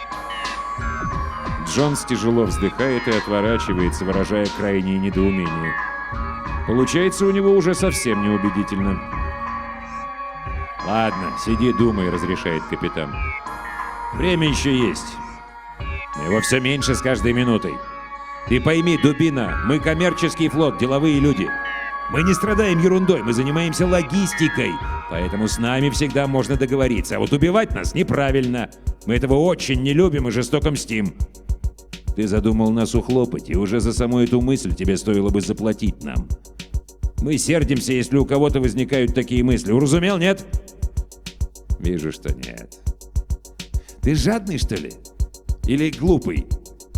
Джонс тяжело вздыхает и отворачивается, выражая крайнее недоумение. Получается у него уже совсем неубедительно. «Ладно, сиди, думай», — разрешает капитан. «Время еще есть. Но его все меньше с каждой минутой. Ты пойми, дубина, мы коммерческий флот, деловые люди. Мы не страдаем ерундой, мы занимаемся логистикой. Поэтому с нами всегда можно договориться. А вот убивать нас неправильно. Мы этого очень не любим и жестоко мстим. Ты задумал нас ухлопать, и уже за саму эту мысль тебе стоило бы заплатить нам. Мы сердимся, если у кого-то возникают такие мысли. Уразумел, нет? Вижу, что нет. Ты жадный, что ли? Или глупый?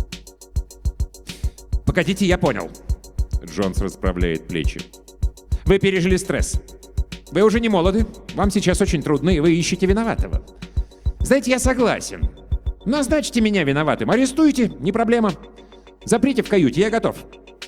Погодите, я понял. Джонс расправляет плечи. Вы пережили стресс. Вы уже не молоды, вам сейчас очень трудно, и вы ищете виноватого. Знаете, я согласен. Назначьте меня виноватым, арестуйте, не проблема. Заприте в каюте, я готов.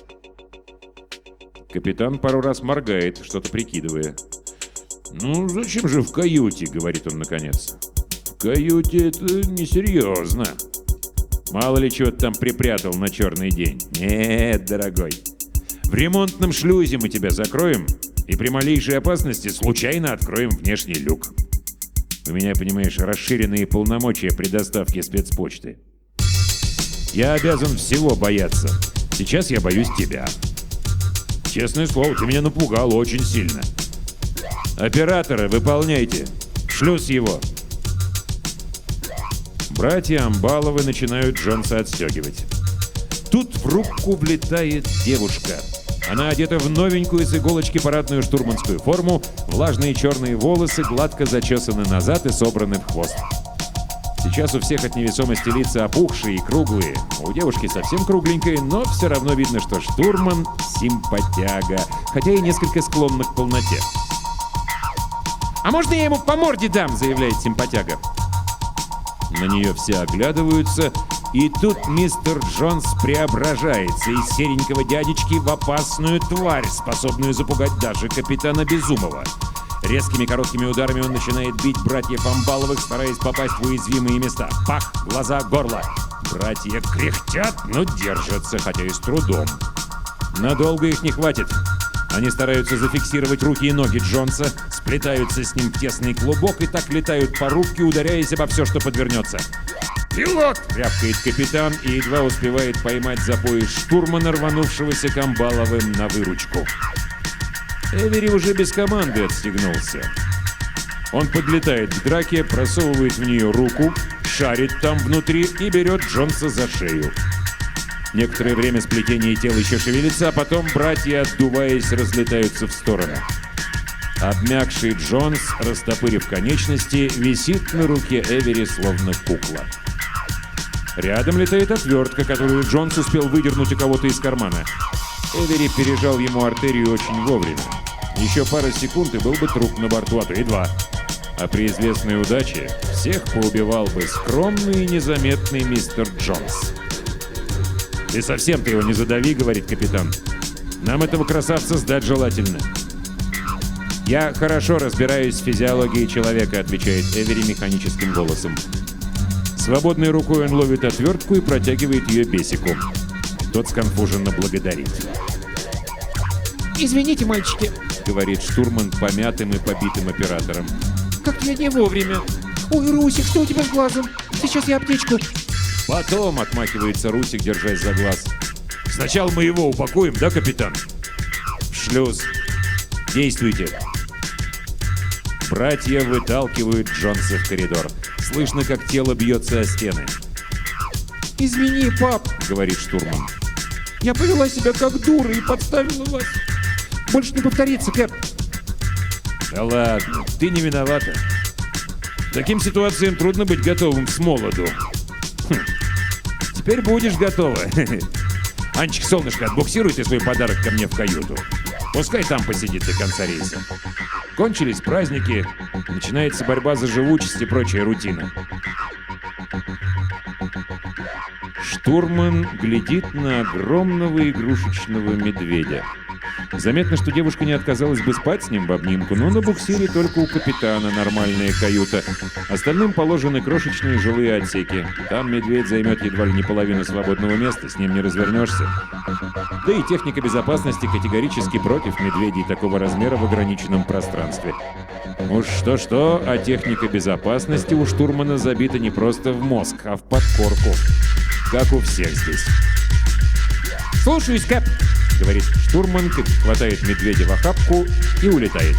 Капитан пару раз моргает, что-то прикидывая. «Ну, зачем же в каюте?» — говорит он наконец. «В каюте это несерьезно. Мало ли чего ты там припрятал на черный день. Нет, дорогой. В ремонтном шлюзе мы тебя закроем, и при малейшей опасности случайно откроем внешний люк. У меня, понимаешь, расширенные полномочия при доставке спецпочты. Я обязан всего бояться. Сейчас я боюсь тебя. Честное слово, ты меня напугал очень сильно. Операторы, выполняйте. Шлюз его». Братья Амбаловы начинают Джонса отстегивать. Тут в рубку влетает девушка. Она одета в новенькую с иголочки парадную штурманскую форму, влажные черные волосы гладко зачесаны назад и собраны в хвост. Сейчас у всех от невесомости лица опухшие и круглые. У девушки совсем кругленькая, но все равно видно, что штурман симпатяга, хотя и несколько склонна к полноте. «А можно я ему по морде дам?» — заявляет симпатяга. На нее все оглядываются, и тут мистер Джонс преображается из серенького дядечки в опасную тварь, способную запугать даже капитана Безумова. Резкими короткими ударами он начинает бить братьев Амбаловых, стараясь попасть в уязвимые места. Пах, глаза, горло. Братья кряхтят, но держатся, хотя и с трудом. Надолго их не хватит. Они стараются зафиксировать руки и ноги Джонса, сплетаются с ним в тесный клубок и так летают по рубке, ударяясь обо все, что подвернется. «Пилот!» — рявкает капитан и едва успевает поймать за пояс штурмана, рванувшегося к Амбаловым на выручку. Эвери уже без команды отстегнулся. Он подлетает к драке, просовывает в нее руку, шарит там внутри и берет Джонса за шею. Некоторое время сплетение тел еще шевелится, а потом братья, отдуваясь, разлетаются в стороны. Обмякший Джонс, растопырив конечности, висит на руке Эвери, словно кукла. Рядом летает отвертка, которую Джонс успел выдернуть у кого-то из кармана. Эвери пережал ему артерию очень вовремя. Еще пара секунд, и был бы труп на борту, а то и два. А при известной удаче всех поубивал бы скромный и незаметный мистер Джонс. «Ты совсем-то его не задави», — говорит капитан. «Нам этого красавца сдать желательно». «Я хорошо разбираюсь в физиологии человека», — отвечает Эвери механическим голосом. Свободной рукой он ловит отвертку и протягивает ее Бесику. Тот сконфуженно благодарит. «Извините, мальчики», — говорит штурман помятым и побитым оператором. «как-то я не вовремя. Ой, Русик, что у тебя с глазом? Сейчас я аптечку». «Потом», — отмахивается Русик, держась за глаз. Сначала мы его упакуем, да, капитан? «В шлюз. Действуйте». Братья выталкивают Джонса в коридор. Слышно, как тело бьется о стены. «Извини, пап», — говорит штурман. «я повела себя как дура и подставила вас. Больше не повторится, Кэп». «Да ладно, ты не виновата. К таким ситуациям трудно быть готовым с молоду. Теперь будешь готова. Анечка, солнышко, отбуксируй ты свой подарок ко мне в каюту. Пускай там посидит до конца рейса. Кончились праздники, начинается борьба за живучесть и прочая рутина». Штурман глядит на огромного игрушечного медведя. Заметно, что девушка не отказалась бы спать с ним в обнимку, но на буксире только у капитана нормальная каюта. Остальным положены крошечные жилые отсеки. Там медведь займет едва ли не половину свободного места, с ним не развернешься. Да и техника безопасности категорически против медведей такого размера в ограниченном пространстве. Уж что-что, а техника безопасности у штурмана забита не просто в мозг, а в подкорку. Как у всех здесь. «Слушаюсь, Кэп», — говорит штурман, хватает медведя в охапку и улетает.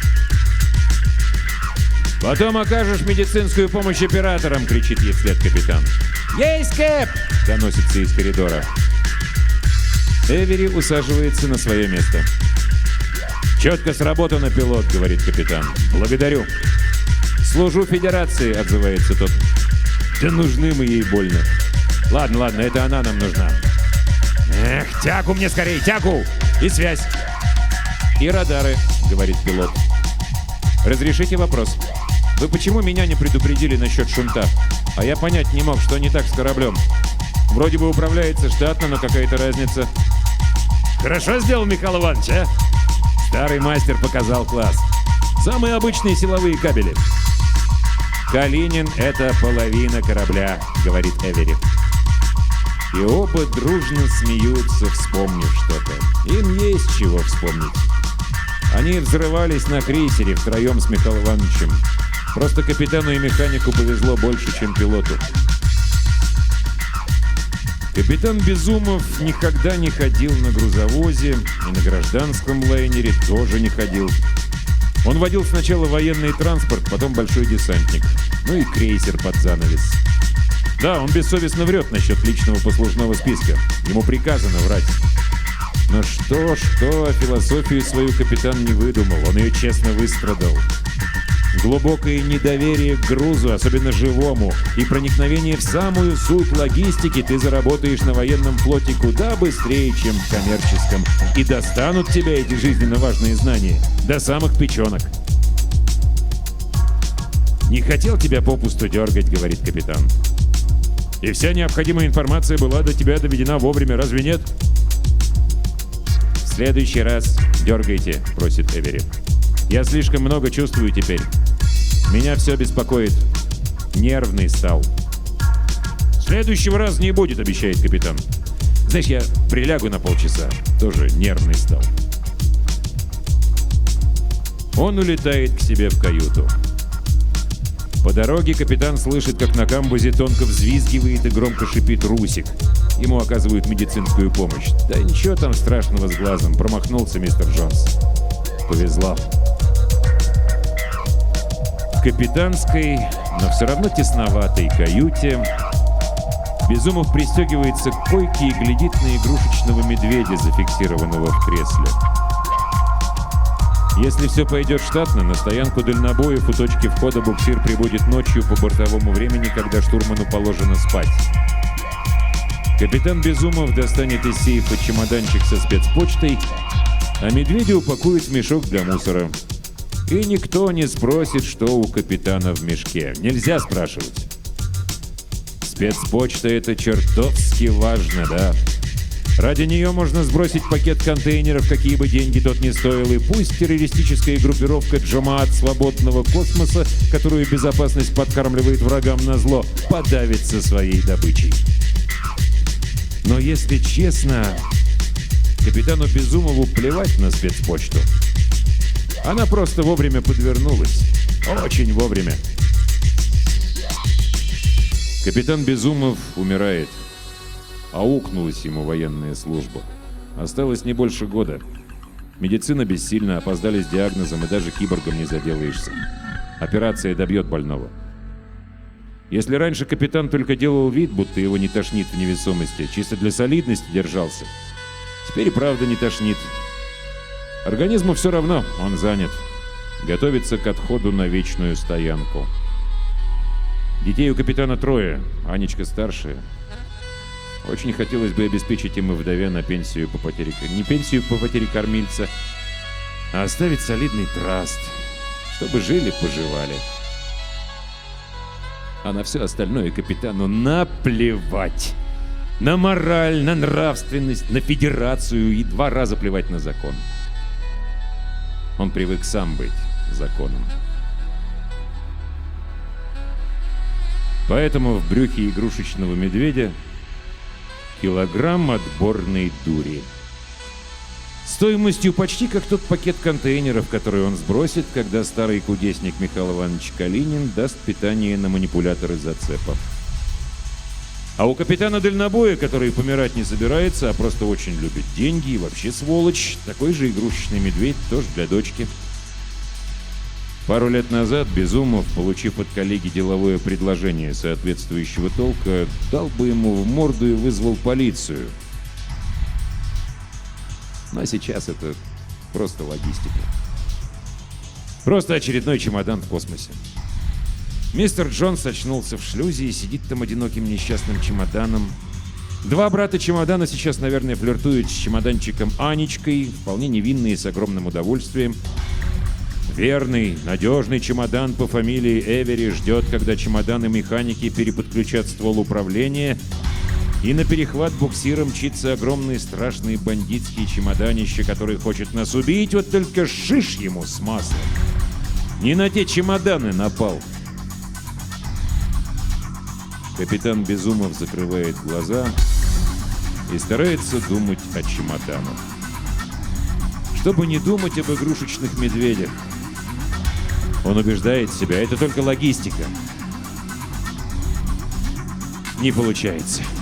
«Потом окажешь медицинскую помощь операторам!» — кричит ей вслед капитан. «Есть, Кэп!» — доносится из коридора. Эвери усаживается на свое место. «Четко сработано, пилот», — говорит капитан. «Благодарю». «Служу Федерации», — отзывается тот. «Да нужны мы ей больно». «Ладно, это она нам нужна». «Эх, тягу мне скорее, тягу! И связь!» «И радары», — говорит пилот. «Разрешите вопрос. Вы почему меня не предупредили насчет шунта? А я понять не мог, что не так с кораблем. Вроде бы управляется штатно, но какая-то разница». «Хорошо сделал Михаил Иванович, а?» Старый мастер показал класс. Самые обычные силовые кабели. «Калинин — это половина корабля», — говорит Эвери. И оба дружно смеются, вспомнив что-то. Им есть чего вспомнить. Они взрывались на крейсере втроем с Михаилом Ивановичем. Просто капитану и механику повезло больше, чем пилоту. Капитан Безумов никогда не ходил на грузовозе, и на гражданском лайнере тоже не ходил. Он водил сначала военный транспорт, потом большой десантник. Ну и крейсер под занавес. Да, он бессовестно врет насчет личного послужного списка. Ему приказано врать. Но что, философию свою капитан не выдумал. Он ее честно выстрадал. Глубокое недоверие к грузу, особенно живому, и проникновение в самую суть логистики ты заработаешь на военном флоте куда быстрее, чем в коммерческом. И достанут тебя эти жизненно важные знания до самых печенок. «Не хотел тебя попусту дергать», — говорит капитан. «И вся необходимая информация была до тебя доведена вовремя, разве нет?» «В следующий раз дергайте», — просит Эвери. «Я слишком много чувствую теперь. Меня все беспокоит. Нервный стал». «Следующего раза не будет», — обещает капитан. «Знаешь, я прилягу на полчаса. Тоже нервный стал». Он улетает к себе в каюту. По дороге капитан слышит, как на камбузе тонко взвизгивает и громко шипит Русик. Ему оказывают медицинскую помощь. Да ничего там страшного с глазом. Промахнулся мистер Джонс. Повезло. В капитанской, но все равно тесноватой каюте Безумов пристегивается к койке и глядит на игрушечного медведя, зафиксированного в кресле. Если все пойдет штатно, на стоянку дальнобоев у точки входа буксир прибудет ночью по бортовому времени, когда штурману положено спать. Капитан Безумов достанет из сейфа чемоданчик со спецпочтой, а медведя упакует в мешок для мусора. И никто не спросит, что у капитана в мешке. Нельзя спрашивать. Спецпочта — это чертовски важно, да? Ради нее можно сбросить пакет контейнеров, какие бы деньги тот ни стоил, и пусть террористическая группировка Джамаат Свободного Космоса, которую безопасность подкармливает врагам назло, подавится своей добычей. Но если честно, капитану Безумову плевать на спецпочту. Она просто вовремя подвернулась. Очень вовремя. Капитан Безумов умирает. Аукнулась ему военная служба. Осталось не больше года. Медицина бессильна, опоздали с диагнозом, и даже киборгом не заделаешься. Операция добьет больного. Если раньше капитан только делал вид, будто его не тошнит в невесомости, чисто для солидности держался, теперь и правда не тошнит. Организму все равно, он занят. Готовится к отходу на вечную стоянку. Детей у капитана 3, Анечка старшая. Очень хотелось бы обеспечить им и вдове на пенсию по потере... Не пенсию по потере кормильца, а оставить солидный траст, чтобы жили-поживали. А на все остальное капитану наплевать. На мораль, на нравственность, на федерацию и 2 раза плевать на закон. Он привык сам быть законом. Поэтому в брюхе игрушечного медведя килограмм отборной дури. Стоимостью почти как тот пакет контейнеров, который он сбросит, когда старый кудесник Михаил Иванович Калинин даст питание на манипуляторы зацепов. А у капитана дальнобоя, который помирать не собирается, а просто очень любит деньги и вообще сволочь, такой же игрушечный медведь тоже для дочки. Пару лет назад Безумов, получив от коллеги деловое предложение соответствующего толка, дал бы ему в морду и вызвал полицию. Но сейчас это просто логистика. Просто очередной чемодан в космосе. Мистер Джонс очнулся в шлюзе и сидит там одиноким несчастным чемоданом. Два брата чемодана сейчас, наверное, флиртуют с чемоданчиком Анечкой, вполне невинные и с огромным удовольствием. Верный, надежный чемодан по фамилии Эвери ждет, когда чемоданы механики переподключат ствол управления, и на перехват буксира мчится огромный страшный бандитский чемоданище, который хочет нас убить, вот только шиш ему с маслом. Не на те чемоданы напал. Капитан Безумов закрывает глаза и старается думать о чемоданах. Чтобы не думать об игрушечных медведях. Он убеждает себя, это только логистика. Не получается.